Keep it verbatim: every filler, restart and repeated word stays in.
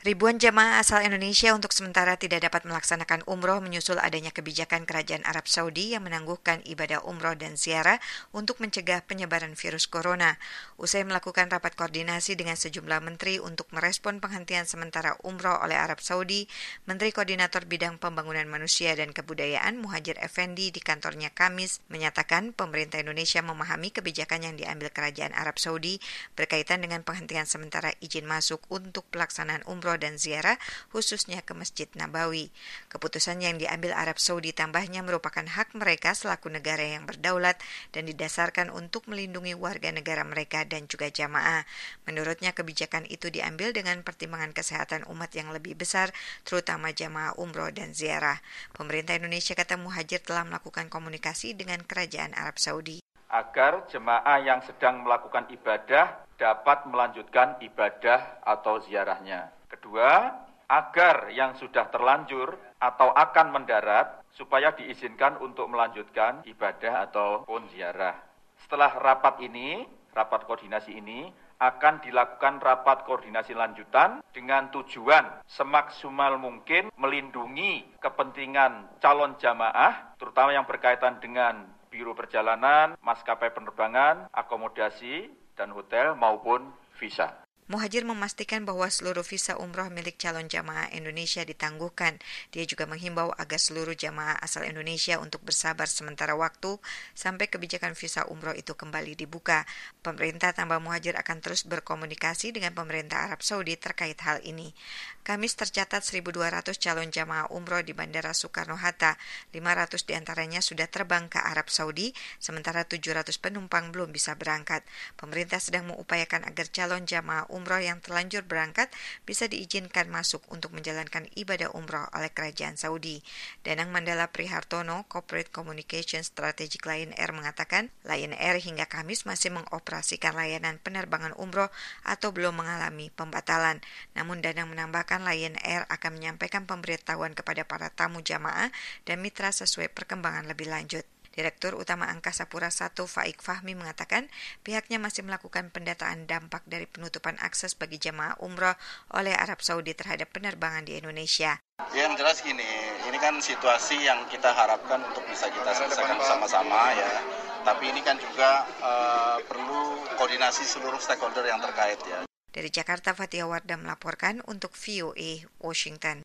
Ribuan jemaah asal Indonesia untuk sementara tidak dapat melaksanakan umroh menyusul adanya kebijakan Kerajaan Arab Saudi yang menangguhkan ibadah umroh dan ziarah untuk mencegah penyebaran virus corona. Usai melakukan rapat koordinasi dengan sejumlah menteri untuk merespon penghentian sementara umroh oleh Arab Saudi, Menteri Koordinator Bidang Pembangunan Manusia dan Kebudayaan Muhadjir Effendi di kantornya Kamis menyatakan pemerintah Indonesia memahami kebijakan yang diambil Kerajaan Arab Saudi berkaitan dengan penghentian sementara izin masuk untuk pelaksanaan umroh dan ziarah khususnya ke Masjid Nabawi. Keputusan yang diambil Arab Saudi tambahnya merupakan hak mereka selaku negara yang berdaulat dan didasarkan untuk melindungi warga negara mereka dan juga jamaah. Menurutnya kebijakan itu diambil dengan pertimbangan kesehatan umat yang lebih besar, terutama jamaah umroh dan ziarah. Pemerintah Indonesia, kata Muhadjir, telah melakukan komunikasi dengan Kerajaan Arab Saudi agar jemaah yang sedang melakukan ibadah dapat melanjutkan ibadah atau ziarahnya. Kedua, agar yang sudah terlanjur atau akan mendarat supaya diizinkan untuk melanjutkan ibadah ataupun ziarah. Setelah rapat ini, rapat koordinasi ini akan dilakukan rapat koordinasi lanjutan dengan tujuan semaksimal mungkin melindungi kepentingan calon jamaah, terutama yang berkaitan dengan biro perjalanan, maskapai penerbangan, akomodasi, dan hotel maupun visa. Muhadjir memastikan bahwa seluruh visa umroh milik calon jamaah Indonesia ditangguhkan. Dia juga menghimbau agar seluruh jamaah asal Indonesia untuk bersabar sementara waktu sampai kebijakan visa umroh itu kembali dibuka. Pemerintah, tambah Muhadjir, akan terus berkomunikasi dengan pemerintah Arab Saudi terkait hal ini. Kamis tercatat seribu dua ratus calon jamaah umroh di Bandara Soekarno-Hatta. lima ratus diantaranya sudah terbang ke Arab Saudi, sementara tujuh ratus penumpang belum bisa berangkat. Pemerintah sedang mengupayakan agar calon jamaah umroh yang terlanjur berangkat bisa diizinkan masuk untuk menjalankan ibadah umroh oleh Kerajaan Saudi. Danang Mandala Prihartono, Corporate Communication Strategic Lion Air, mengatakan Lion Air hingga Kamis masih mengoperasikan layanan penerbangan umroh atau belum mengalami pembatalan. Namun Danang menambahkan Lion Air akan menyampaikan pemberitahuan kepada para tamu jamaah dan mitra sesuai perkembangan lebih lanjut. Direktur Utama Angkasa Pura I Faik Fahmi mengatakan pihaknya masih melakukan pendataan dampak dari penutupan akses bagi jamaah umroh oleh Arab Saudi terhadap penerbangan di Indonesia. Yang jelas gini, ini kan situasi yang kita harapkan untuk bisa kita selesaikan bersama-sama ya. Tapi ini kan juga uh, perlu koordinasi seluruh stakeholder yang terkait ya. Dari Jakarta, Fatia Wardah melaporkan untuk V O A Washington.